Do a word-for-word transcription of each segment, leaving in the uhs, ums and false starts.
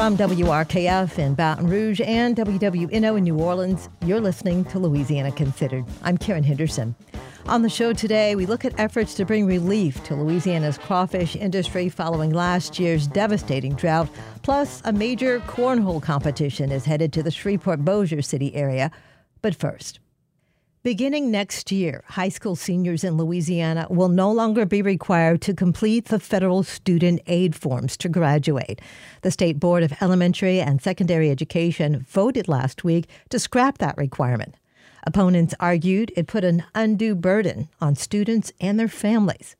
From W R K F in Baton Rouge and W W N O in New Orleans, you're listening to Louisiana Considered. I'm Karen Henderson. On the show today, we look at efforts to bring relief to Louisiana's crawfish industry following last year's devastating drought. Plus, a major cornhole competition is headed to the Shreveport-Bossier City area. But first, beginning next year, high school seniors in Louisiana will no longer be required to complete the federal student aid forms to graduate. The State Board of Elementary and Secondary Education voted last week to scrap that requirement. Opponents argued it put an undue burden on students and their families.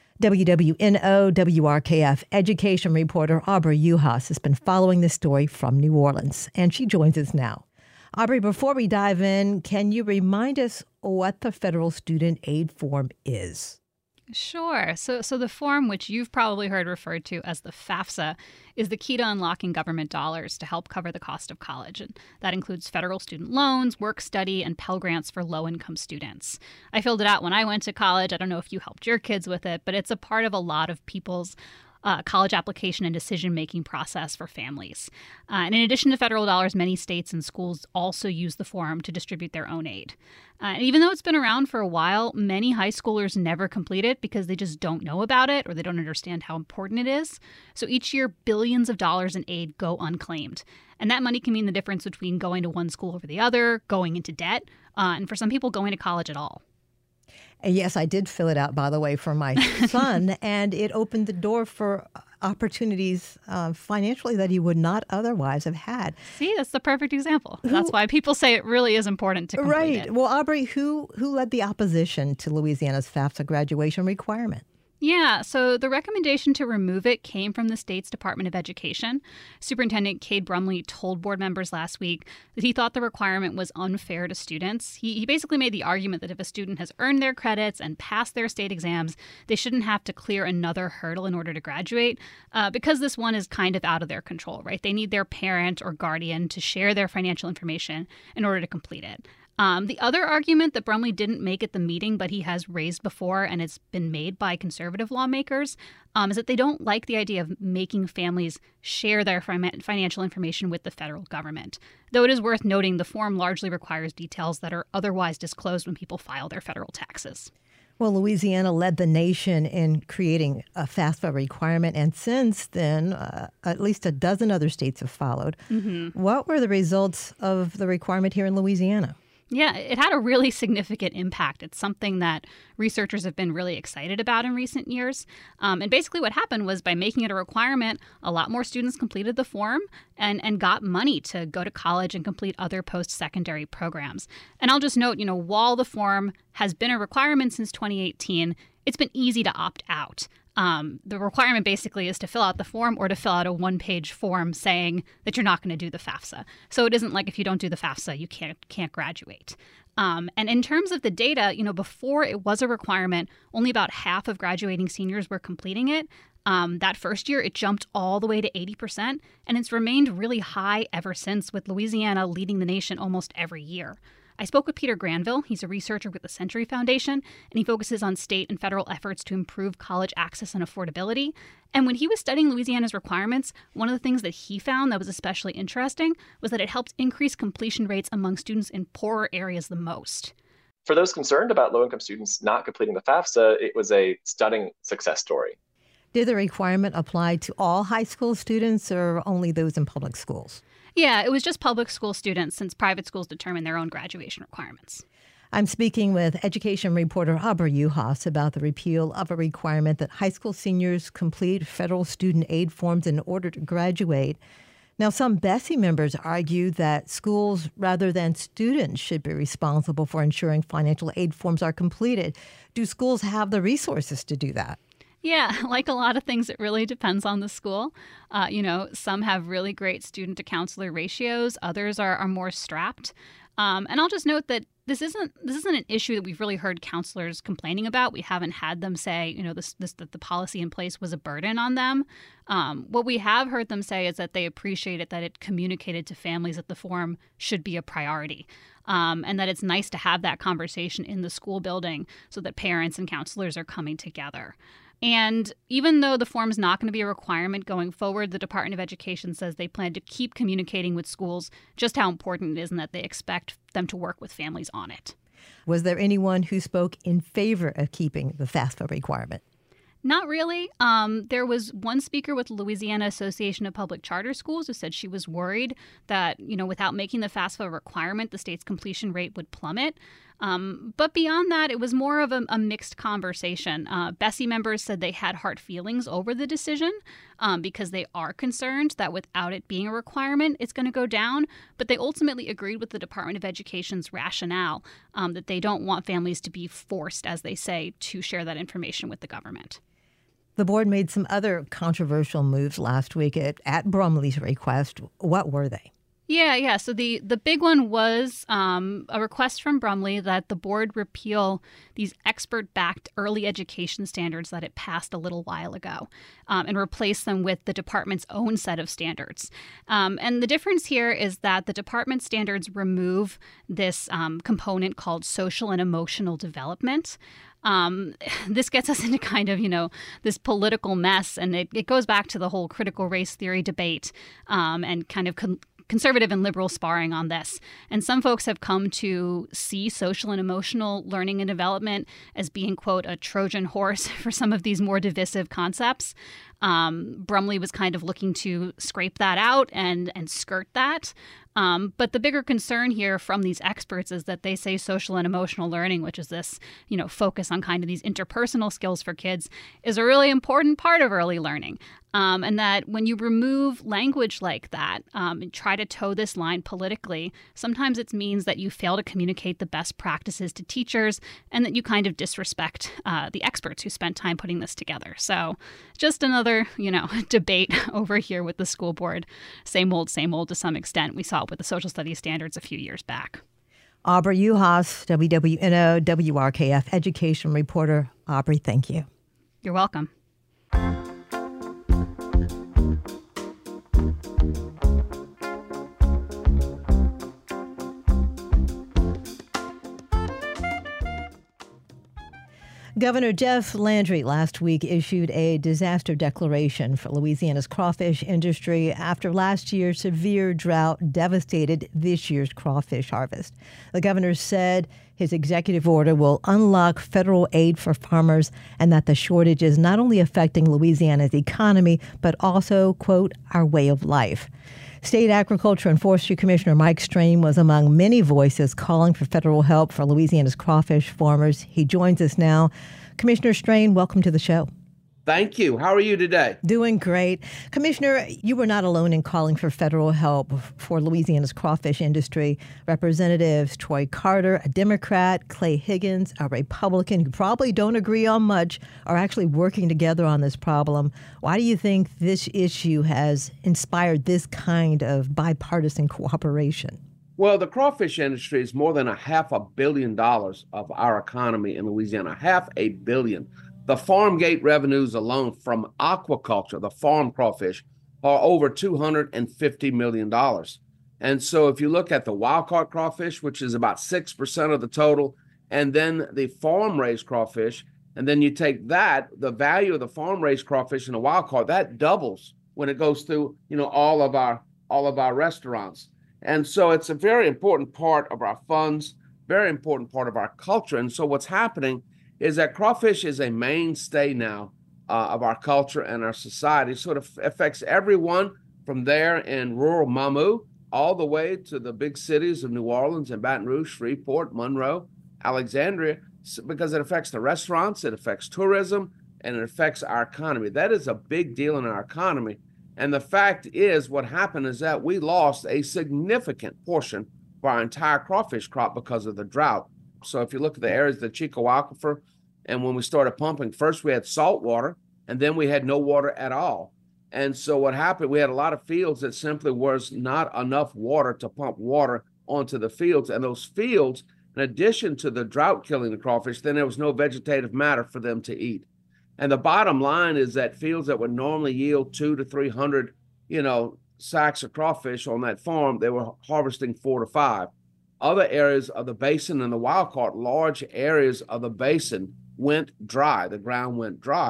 W W N O W R K F education reporter Aubrey Uhas has been following this story from New Orleans, and she joins us now. Aubrey, before we dive in, can you remind us what the federal student aid form is? Sure. So so the form, which you've probably heard referred to as the FAFSA, is the key to unlocking government dollars to help cover the cost of college. And that includes federal student loans, work study, and Pell Grants for low-income students. I filled it out when I went to college. I don't know if you helped your kids with it, but it's a part of a lot of people's Uh, college application and decision-making process for families. Uh, and in addition to federal dollars, many states and schools also use the form to distribute their own aid. Uh, and even though it's been around for a while, many high schoolers never complete it because they just don't know about it or they don't understand how important it is. So each year, billions of dollars in aid go unclaimed. And that money can mean the difference between going to one school over the other, going into debt, uh, and for some people, going to college at all. Yes, I did fill it out, by the way, for my son, and it opened the door for opportunities uh, financially that he would not otherwise have had. See, that's the perfect example. Who, that's why people say it really is important to complete right. it. Well, Aubrey, who who led the opposition to Louisiana's FAFSA graduation requirement? Yeah, so the recommendation to remove it came from the state's Department of Education. Superintendent Cade Brumley told board members last week that he thought the requirement was unfair to students. He, he basically made the argument that if a student has earned their credits and passed their state exams, they shouldn't have to clear another hurdle in order to graduate, uh, because this one is kind of out of their control, right? They need their parent or guardian to share their financial information in order to complete it. Um, the other argument that Brumley didn't make at the meeting, but he has raised before, and it's been made by conservative lawmakers, um, is that they don't like the idea of making families share their fi- financial information with the federal government. Though it is worth noting the form largely requires details that are otherwise disclosed when people file their federal taxes. Well, Louisiana led the nation in creating a FAFSA requirement, and since then, uh, at least a dozen other states have followed. Mm-hmm. What were the results of the requirement here in Louisiana? Yeah, it had a really significant impact. It's something that researchers have been really excited about in recent years. Um, and basically what happened was by making it a requirement, a lot more students completed the form and, and got money to go to college and complete other post-secondary programs. And I'll just note, you know, while the form has been a requirement since twenty eighteen, it's been easy to opt out. Um, the requirement basically is to fill out the form or to fill out a one-page form saying that you're not going to do the FAFSA. So it isn't like if you don't do the FAFSA, you can't can't graduate. Um, and in terms of the data, you know, before it was a requirement, only about half of graduating seniors were completing it. Um, that first year, it jumped all the way to eighty percent, and it's remained really high ever since, with Louisiana leading the nation almost every year. I spoke with Peter Granville. He's a researcher with the Century Foundation, and he focuses on state and federal efforts to improve college access and affordability. And when he was studying Louisiana's requirements, one of the things that he found that was especially interesting was that it helped increase completion rates among students in poorer areas the most. For those concerned about low-income students not completing the FAFSA, it was a stunning success story. Did the requirement apply to all high school students or only those in public schools? Yeah, it was just public school students since private schools determine their own graduation requirements. I'm speaking with education reporter Aubrey Uhas about the repeal of a requirement that high school seniors complete federal student aid forms in order to graduate. Now, some Bessie members argue that schools rather than students should be responsible for ensuring financial aid forms are completed. Do schools have the resources to do that? Yeah, like a lot of things, it really depends on the school. Uh, you know, some have really great student-to-counselor ratios. Others are, are more strapped. Um, and I'll just note that this isn't this isn't an issue that we've really heard counselors complaining about. We haven't had them say, you know, this, this that the policy in place was a burden on them. Um, what we have heard them say is that they appreciate it, that it communicated to families that the form should be a priority. Um, and that it's nice to have that conversation in the school building so that parents and counselors are coming together. And even though the form's not going to be a requirement going forward, the Department of Education says they plan to keep communicating with schools just how important it is and that they expect them to work with families on it. Was there anyone who spoke in favor of keeping the FAFSA requirement? Not really. Um, there was one speaker with Louisiana Association of Public Charter Schools who said she was worried that, you know, without making the FAFSA a requirement, the state's completion rate would plummet. Um, but beyond that, it was more of a, a mixed conversation. Uh, Bessie members said they had hard feelings over the decision um, because they are concerned that without it being a requirement, it's going to go down. But they ultimately agreed with the Department of Education's rationale um, that they don't want families to be forced, as they say, to share that information with the government. The board made some other controversial moves last week at, at Brumley's request. What were they? Yeah, yeah. So the, the big one was um, a request from Brumley that the board repeal these expert-backed early education standards that it passed a little while ago um, and replace them with the department's own set of standards. Um, and the difference here is that the department standards remove this um, component called social and emotional development. Um, this gets us into kind of, you know, this political mess, and it, it goes back to the whole critical race theory debate um, and kind of con- conservative and liberal sparring on this. And some folks have come to see social and emotional learning and development as being, quote, a Trojan horse for some of these more divisive concepts. Um, Brumley was kind of looking to scrape that out and, and skirt that. Um, but the bigger concern here from these experts is that they say social and emotional learning, which is this, you know, focus on kind of these interpersonal skills for kids, is a really important part of early learning. Um, and that when you remove language like that um, and try to toe this line politically, sometimes it means that you fail to communicate the best practices to teachers and that you kind of disrespect uh, the experts who spent time putting this together. So just another, you know, debate over here with the school board. Same old, same old to some extent. We saw it with the social studies standards a few years back. Aubrey Uhas, W W N O, W R K F education reporter. Aubrey, thank you. You're welcome. Governor Jeff Landry last week issued a disaster declaration for Louisiana's crawfish industry after last year's severe drought devastated this year's crawfish harvest. The governor said his executive order will unlock federal aid for farmers and that the shortage is not only affecting Louisiana's economy, but also, quote, our way of life. State Agriculture and Forestry Commissioner Mike Strain was among many voices calling for federal help for Louisiana's crawfish farmers. He joins us now. Commissioner Strain, welcome to the show. Thank you. How are you today? Doing great. Commissioner, you were not alone in calling for federal help for Louisiana's crawfish industry. Representatives Troy Carter, a Democrat, Clay Higgins, a Republican who probably don't agree on much, are actually working together on this problem. Why do you think this issue has inspired this kind of bipartisan cooperation? Well, the crawfish industry is more than a half a billion dollars of our economy in Louisiana, half a billion. The farm gate revenues alone from aquaculture, the farm crawfish, are over two hundred fifty million dollars. And so if you look at the wild-caught crawfish, which is about six percent of the total, and then the farm-raised crawfish, and then you take that, the value of the farm-raised crawfish and the wild-caught, that doubles when it goes through, you know, all of our all of our restaurants. And so it's a very important part of our funds, very important part of our culture. And so what's happening is that crawfish is a mainstay now uh, of our culture and our society. So it affects everyone from there in rural Mamou all the way to the big cities of New Orleans and Baton Rouge, Shreveport, Monroe, Alexandria, because it affects the restaurants, it affects tourism, and it affects our economy. That is a big deal in our economy. And the fact is, what happened is that we lost a significant portion of our entire crawfish crop because of the drought. So if you look at the areas of the Chico Aquifer, and when we started pumping, first we had salt water, and then we had no water at all. And so what happened, we had a lot of fields that simply was not enough water to pump water onto the fields. And those fields, in addition to the drought killing the crawfish, then there was no vegetative matter for them to eat. And the bottom line is that fields that would normally yield two to three hundred, you know, sacks of crawfish on that farm, they were harvesting four to five. Other areas of the basin and the wild caught, large areas of the basin went dry. The ground went dry.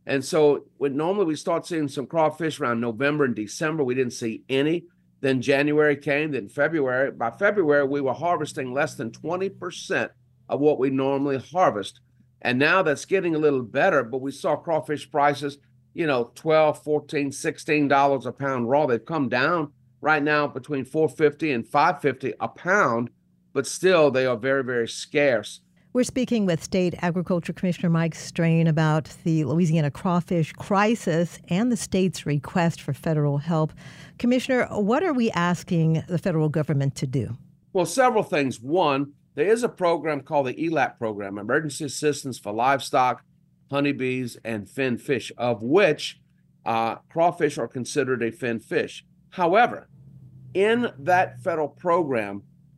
And so when normally we start seeing some crawfish around November and December, we didn't see any. Then January came, then February. By February, we were harvesting less than twenty percent of what we normally harvest. And now that's getting a little better, but we saw crawfish prices, you know, twelve, fourteen, sixteen dollars a pound raw. They've come down right now between four fifty and five fifty a pound, but still they are very, very scarce. We're speaking with State Agriculture Commissioner Mike Strain about the Louisiana crawfish crisis and the state's request for federal help. Commissioner, what are we asking the federal government to do? Well, several things. One, there is a program called the E L A P program, Emergency Assistance for Livestock, Honeybees, and Fin Fish, of which uh, crawfish are considered a fin fish. However, in that federal program,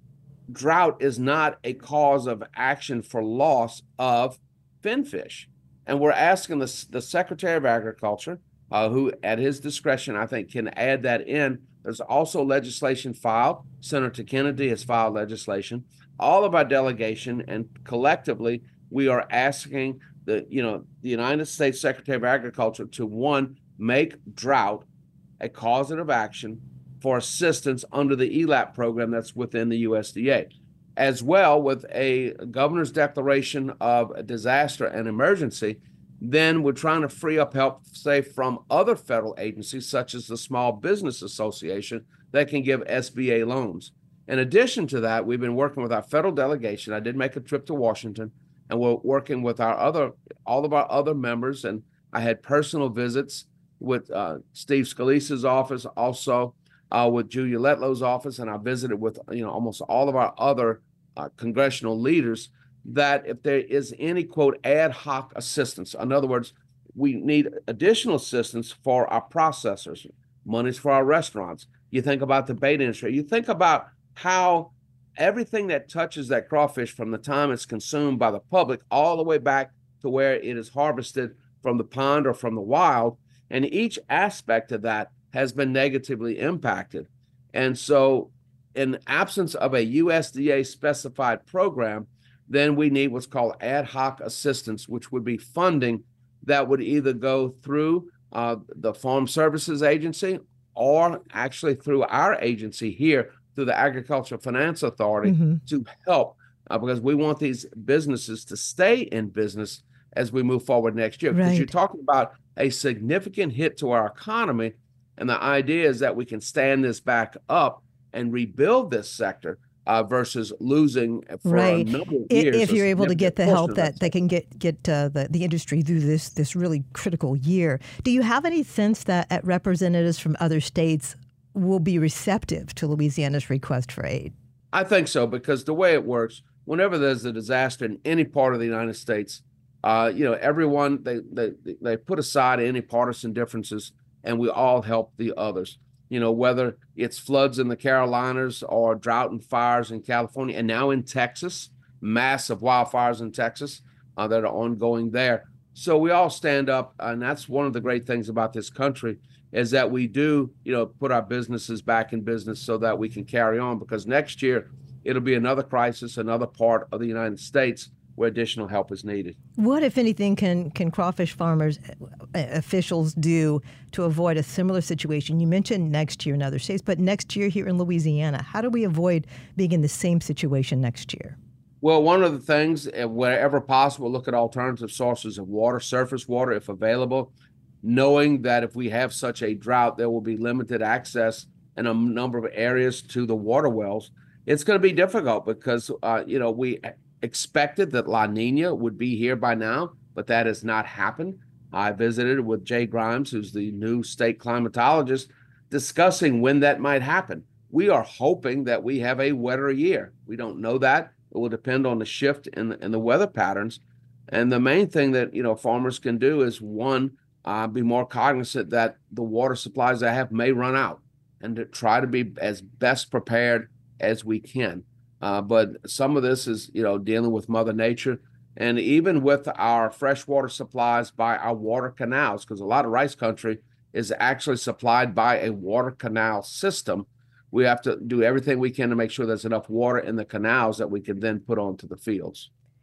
drought is not a cause of action for loss of finfish. And we're asking the, the Secretary of Agriculture, uh, who at his discretion, I think, can add that in. There's also legislation filed. Senator Kennedy has filed legislation. All of our delegation and collectively, we are asking the, you know, the United States Secretary of Agriculture to, one, make drought a causative action for assistance under the E L A P program that's within the U S D A, as well with a governor's declaration of a disaster and emergency. Then we're trying to free up help, say, from other federal agencies, such as the Small Business Association, that can give S B A loans. In addition to that, we've been working with our federal delegation. I did make a trip to Washington, and we're working with our other, all of our other members, and I had personal visits with uh, Steve Scalise's office, also Uh, with Julia Letlow's office, and I visited with, you know, almost all of our other uh, congressional leaders, that if there is any, quote, ad hoc assistance, in other words, we need additional assistance for our processors, monies for our restaurants. You think about the bait industry. You think about how everything that touches that crawfish from the time it's consumed by the public all the way back to where it is harvested from the pond or from the wild, and each aspect of that has been negatively impacted. And so in absence of a U S D A specified program, then we need what's called ad hoc assistance, which would be funding that would either go through uh, the Farm Services Agency or actually through our agency here, through the Agricultural Finance Authority, mm-hmm. to help, uh, because we want these businesses to stay in business as we move forward next year. Because right. you're talking about a significant hit to our economy. And the idea is that we can stand this back up and rebuild this sector uh, versus losing for right. a number of years. If you're able to get the help that they can get get uh, the, the industry through this this really critical year. Do you have any sense that uh, representatives from other states will be receptive to Louisiana's request for aid? I think so, because the way it works, whenever there's a disaster in any part of the United States, uh, you know, everyone, they, they, they put aside any partisan differences, and we all help the others, you know, whether it's floods in the Carolinas or drought and fires in California, and now in Texas, massive wildfires in Texas uh, that are ongoing there. So we all stand up, and that's one of the great things about this country, is that we do, you know, put our businesses back in business so that we can carry on, because next year it'll be another crisis, another part of the United States where additional help is needed. What, if anything, can can crawfish farmers, uh, officials do to avoid a similar situation? You mentioned next year in other states, but next year here in Louisiana, how do we avoid being in the same situation next year? Well, one of the things, wherever possible, look at alternative sources of water, surface water, if available, knowing that if we have such a drought, there will be limited access in a number of areas to the water wells. It's going to be difficult because, uh, you know, we expected that La Nina would be here by now, but that has not happened. I visited with Jay Grimes, who's the new state climatologist, discussing when that might happen. We are hoping that we have a wetter year. We don't know that. It will depend on the shift in the, in the weather patterns. And the main thing that, you know, farmers can do is, one, uh, be more cognizant that the water supplies they have may run out, and to try to be as best prepared as we can. Uh, but some of this is, you know, dealing with Mother Nature, and even with our freshwater supplies by our water canals, because a lot of rice country is actually supplied by a water canal system. We have to do everything we can to make sure there's enough water in the canals that we can then put onto the fields.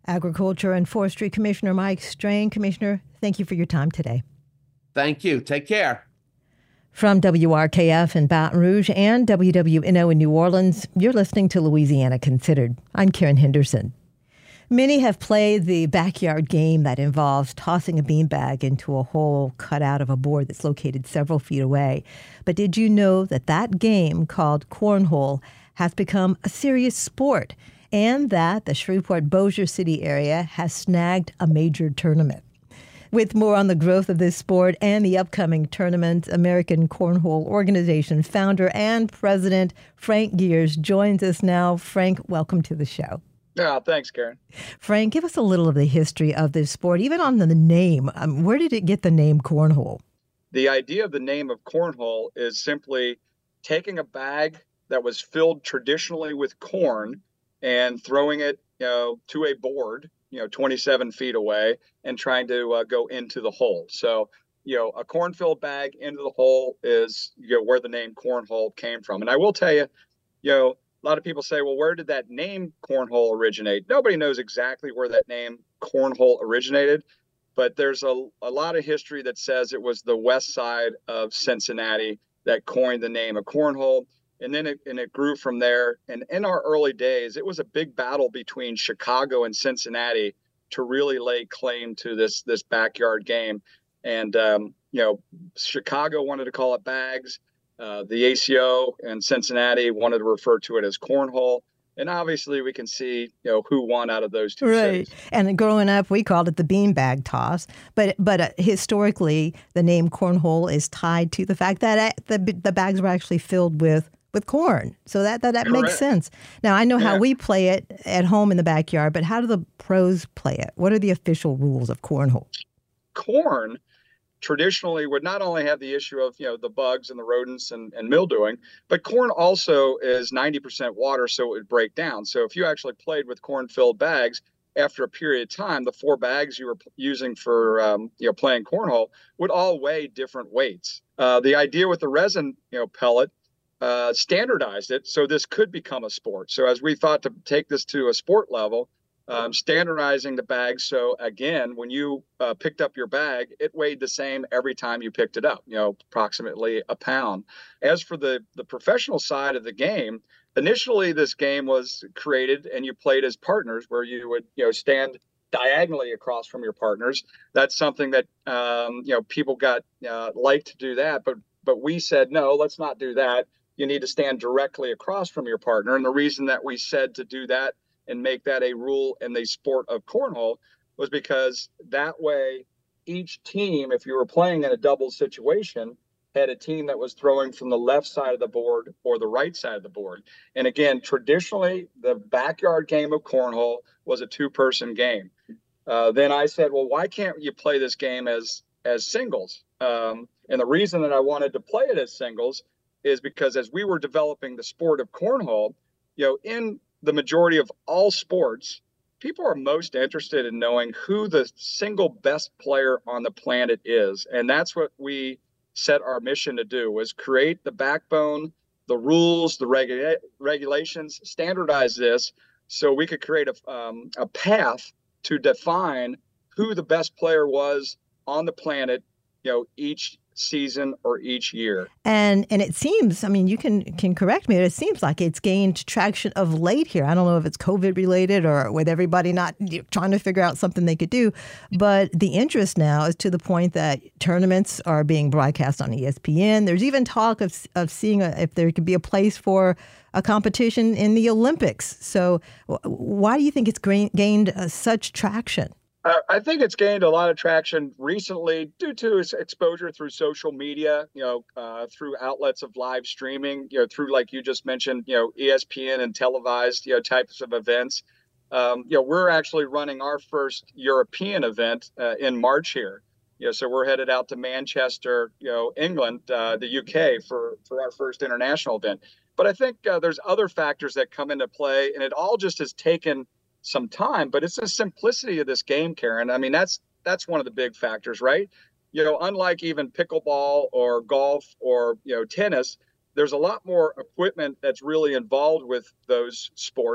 Agriculture and Forestry Commissioner Mike Strain. Commissioner, thank you for your time today. Thank you. Take care. From W R K F in Baton Rouge and W W N O in New Orleans, you're listening to Louisiana Considered. I'm Karen Henderson. Many have played the backyard game that involves tossing a beanbag into a hole cut out of a board that's located several feet away. But did you know that that game, called cornhole, has become a serious sport, and that the Shreveport-Bossier City area has snagged a major tournament? With more on the growth of this sport and the upcoming tournament, American Cornhole Organization founder and president Frank Geers joins us now. Frank, welcome to the show. Yeah, thanks, Karen. Frank, give us a little of the history of this sport, even on the name. Um, where did it get the name cornhole? The idea of the name of cornhole is simply taking a bag that was filled traditionally with corn and throwing it, you know, to a board, you know, twenty-seven feet away, and trying to uh, go into the hole. So, you know, a corn-filled bag into the hole is, you know, where the name cornhole came from. And I will tell you, you know, a lot of people say, well, where did that name cornhole originate? Nobody knows exactly where that name cornhole originated, but there's a, a lot of history that says it was the west side of Cincinnati that coined the name of cornhole. And then it, and it grew from there. And in our early days, it was a big battle between Chicago and Cincinnati to really lay claim to this, this backyard game. And, um, you know, Chicago wanted to call it bags. Uh, the A C O and Cincinnati wanted to refer to it as cornhole. And obviously we can see, you know, who won out of those two right. cities. And growing up, we called it the beanbag toss. But but uh, historically, the name cornhole is tied to the fact that uh, the the bags were actually filled with with corn. So that that, that makes sense. Now, I know Yeah. how we play it at home in the backyard, but how do the pros play it? What are the official rules of cornhole? Corn traditionally would not only have the issue of, you know, the bugs and the rodents and, and mildewing, but corn also is ninety percent water, so it would break down. So if you actually played with corn-filled bags, after a period of time, the four bags you were using for, um, you know, playing cornhole would all weigh different weights. Uh, the idea with the resin, you know, pellet, uh, standardized it, so this could become a sport. So as we thought to take this to a sport level, um, standardizing the bags. So again, when you uh, picked up your bag, it weighed the same every time you picked it up, you know, approximately a pound. As for the, the professional side of the game, initially this game was created and you played as partners where you would, you know, stand diagonally across from your partners. That's something that, um, you know, people got uh, like to do that, but, but we said, no, let's not do that. You need to stand directly across from your partner. And the reason that we said to do that and make that a rule in the sport of cornhole was because that way each team, if you were playing in a double situation, had a team that was throwing from the left side of the board or the right side of the board. And again, traditionally, the backyard game of cornhole was a two-person game. Uh, then I said, well, why can't you play this game as as singles? Um, and the reason that I wanted to play it as singles is because as we were developing the sport of cornhole, you know, in the majority of all sports, people are most interested in knowing who the single best player on the planet is. And that's what we set our mission to do, was create the backbone, the rules, the regu- regulations, standardize this so we could create a, um, a path to define who the best player was on the planet, you know, each season or each year. And and it seems, I mean, you can can correct me, but it seems like it's gained traction of late here. I don't know if it's COVID related or with everybody not trying to figure out something they could do, but the interest now is to the point that tournaments are being broadcast on E S P N. There's even talk of of seeing a, if there could be a place for a competition in the Olympics. So why do you think it's gained uh, such traction? Uh, I think it's gained a lot of traction recently due to its exposure through social media, you know, uh, through outlets of live streaming, you know, through, like you just mentioned, you know, E S P N and televised, you know, types of events. Um, you know, we're actually running our first European event uh, in March here. You know, so we're headed out to Manchester, you know, England, uh, the U K for, for our first international event. But I think uh, there's other factors that come into play, and it all just has taken some time, but it's the simplicity of this game, Karen. I mean, that's that's one of the big factors, right? You know, unlike even pickleball or golf or, you know, tennis, there's a lot more equipment that's really involved with those sports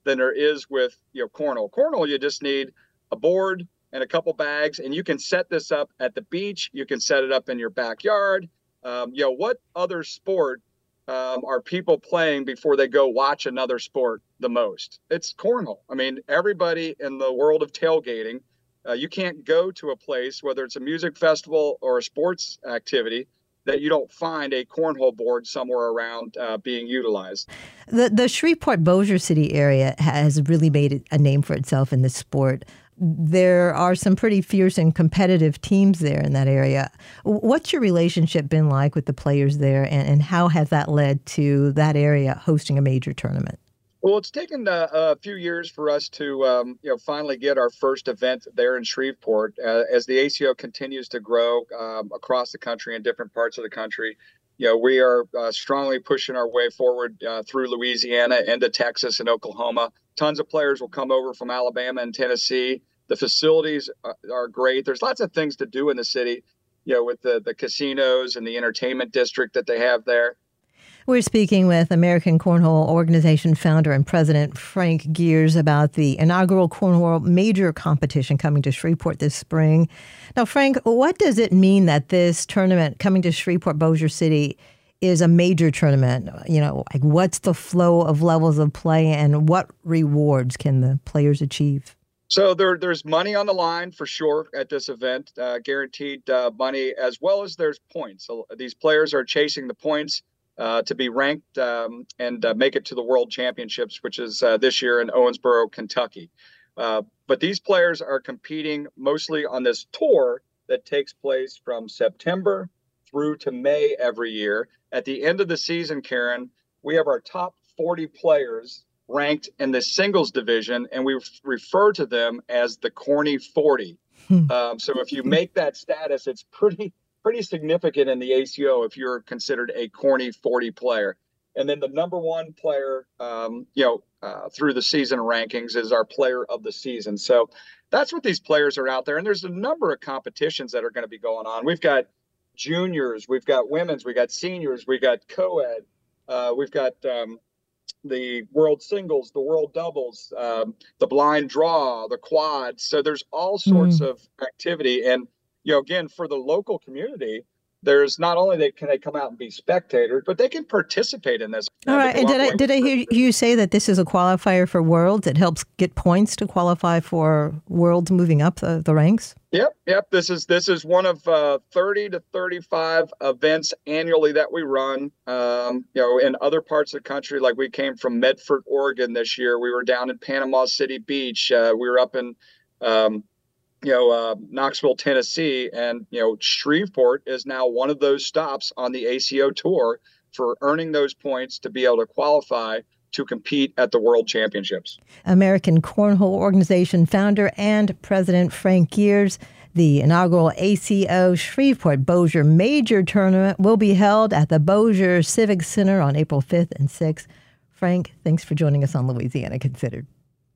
than there is with, you know, cornhole. Cornhole, you just need a board and a couple bags, and you can set this up at the beach. You can set it up in your backyard. Um, you know, what other sport um, are people playing before they go watch another sport the most? It's cornhole. I mean, everybody in the world of tailgating, uh, you can't go to a place, whether it's a music festival or a sports activity, that you don't find a cornhole board somewhere around uh, being utilized. The the Shreveport-Bossier City area has really made a name for itself in this sport. There are some pretty fierce and competitive teams there in that area. What's your relationship been like with the players there, and, and how has that led to that area hosting a major tournament? Well, it's taken a, a few years for us to, um, you know, finally get our first event there in Shreveport. Uh, as the A C O continues to grow um, across the country in different parts of the country, you know, we are uh, strongly pushing our way forward uh, through Louisiana into Texas and Oklahoma. Tons of players will come over from Alabama and Tennessee. The facilities are, are great. There's lots of things to do in the city, you know, with the, the casinos and the entertainment district that they have there. We're speaking with American Cornhole Organization founder and president Frank Geers about the inaugural Cornhole major competition coming to Shreveport this spring. Now, Frank, what does it mean that this tournament coming to Shreveport-Bossier City is a major tournament? You know, like what's the flow of levels of play and what rewards can the players achieve? So there, there's money on the line for sure at this event, uh, guaranteed uh, money, as well as there's points. So these players are chasing the points Uh, to be ranked um, and uh, make it to the World Championships, which is uh, this year in Owensboro, Kentucky. Uh, but these players are competing mostly on this tour that takes place from September through to May every year. At the end of the season, Karen, we have our top forty players ranked in the singles division, and we refer to them as the Corny forty. um, so if you make that status, it's pretty pretty significant in the A C O if you're considered a Corny forty player. And then the number one player, um, you know, uh, through the season rankings is our player of the season. So that's what these players are out there. And there's a number of competitions that are going to be going on. We've got juniors, we've got women's, we got seniors, we got co-ed, uh, we've got um, the world singles, the world doubles, um, the blind draw, the quads. So there's all sorts mm. of activity. And you know, again, for the local community, there's not only they can they come out and be spectators, but they can participate in this. All right. And did I did I hear you say that this is a qualifier for Worlds? It helps get points to qualify for Worlds moving up the, the ranks? Yep. Yep. This is this is one of uh, thirty to thirty-five events annually that we run. Um, you know, in other parts of the country, like we came from Medford, Oregon this year. We were down in Panama City Beach. Uh, we were up in um, you know, uh, Knoxville, Tennessee, and, you know, Shreveport is now one of those stops on the A C O tour for earning those points to be able to qualify to compete at the World Championships. American Cornhole Organization founder and president Frank Geers. The inaugural A C O Shreveport-Bossier Major Tournament will be held at the Bossier Civic Center on April fifth and sixth. Frank, thanks for joining us on Louisiana Considered.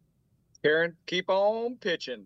Karen, keep on pitching.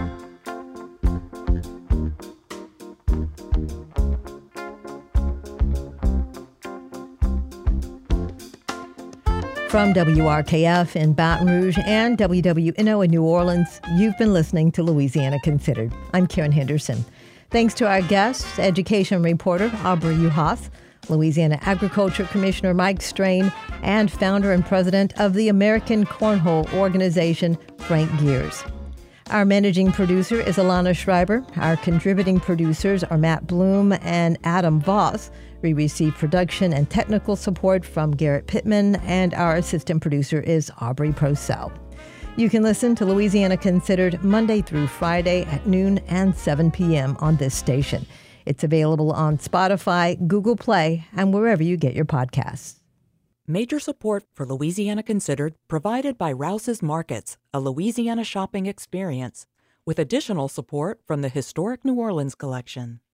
From W R K F in Baton Rouge and W W N O in New Orleans, you've been listening to Louisiana Considered. I'm Karen Henderson. Thanks to our guests, education reporter Aubrey Uhath, Louisiana Agriculture Commissioner Mike Strain, and founder and president of the American Cornhole Organization, Frank Geers. Our managing producer is Alana Schreiber. Our contributing producers are Matt Bloom and Adam Voss. We receive production and technical support from Garrett Pittman, and our assistant producer is Aubrey Procell. You can listen to Louisiana Considered Monday through Friday at noon and seven p.m. on this station. It's available on Spotify, Google Play, and wherever you get your podcasts. Major support for Louisiana Considered provided by Rouse's Markets, a Louisiana shopping experience, with additional support from the Historic New Orleans Collection.